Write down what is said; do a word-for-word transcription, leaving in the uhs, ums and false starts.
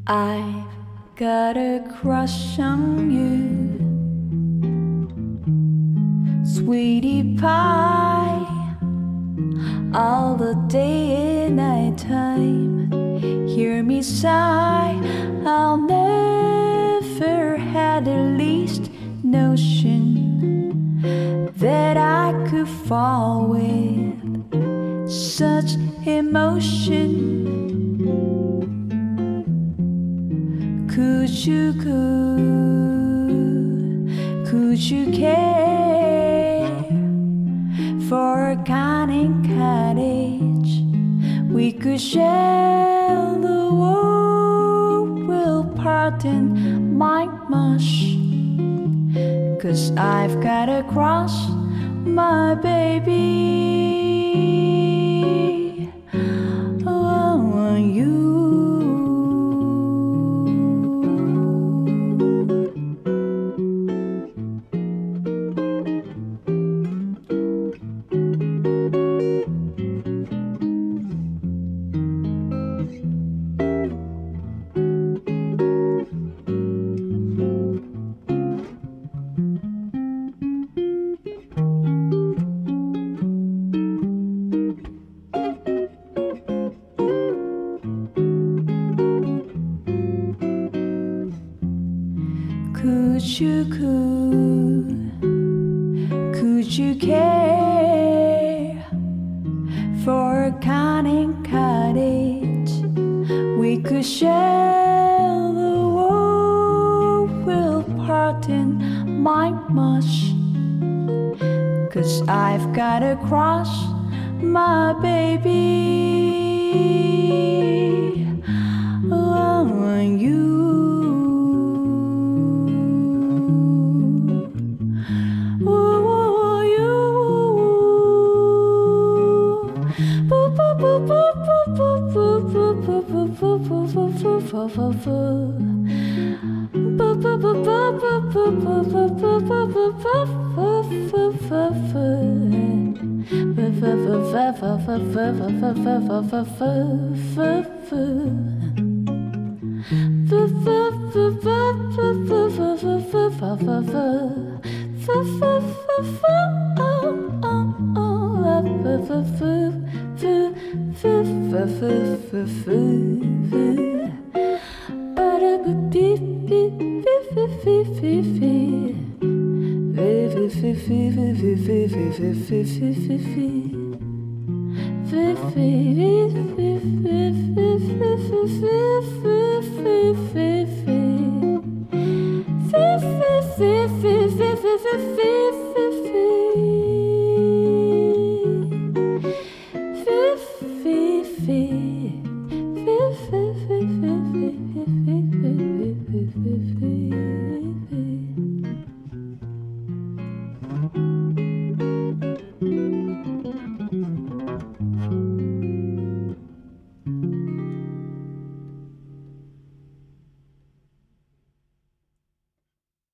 I've got a crush on you, sweetie pie, all the day and night time. Hear me sigh, I'll never had the least notion that I could fall with such emotion. Could you, could, could you care for a cunning cottage? We could share the world, will pardon my mush. Cause I've got a crush, my baby, on you. Could you, could, could you care for a cunning cottage? We could share the world, will pardon my mush. Cause I've got a crush, my baby, on you. Feel